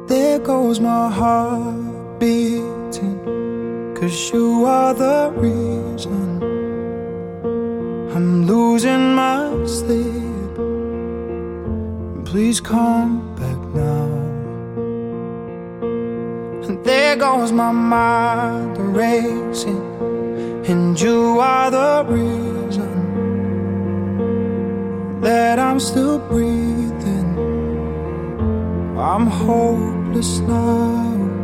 There goes my heart beating, 'cause you are the reason I'm losing my sleep. Please come back now. And there goes my mind racing, and you are the reason that I'm still breathing. I'm hopeless now.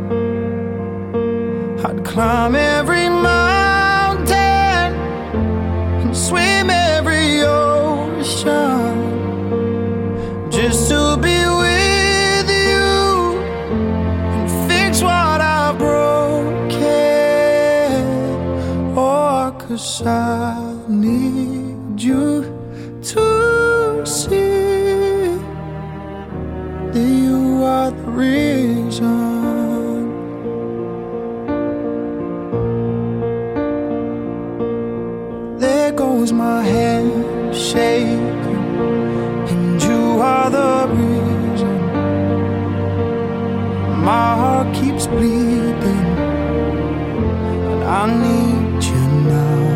I'd climb every mountain and swim every ocean just to be with you and fix what I've broken. Oh, 'cause I need you to see that you are the reason. There goes my hand shaking, and you are the reason my heart keeps bleeding, and I need you now.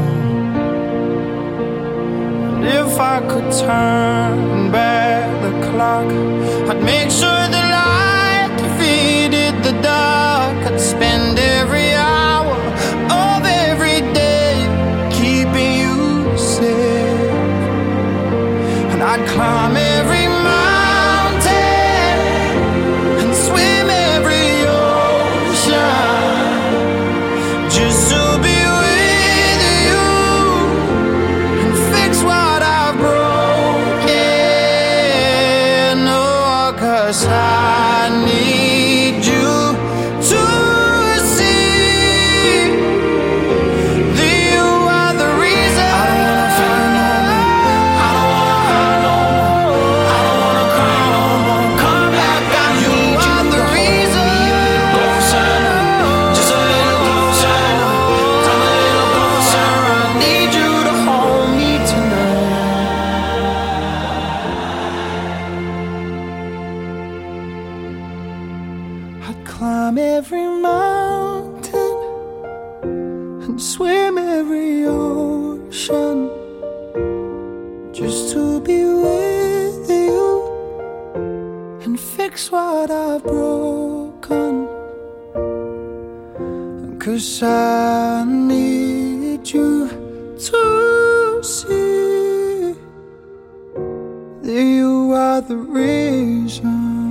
And if I could turn back the clock, I'd make sure the light defeated the dark. I'd spend every hour of every day keeping you safe, and I'd climb every mountain and swim every ocean just to be with you and fix what I've broken. Oh, 'cause I need you to see that you are the reason. I don't wanna fight no more. I don't wanna hurt no more. I don't wanna cry no more. Come back, I need you are the reason. Closer, just a little closer. Come a little closer. I need you to hold me tonight. I'd climb every mountain and swim every ocean just to be with you and fix what I've broken. 'Cause I need you to see that you are the reason.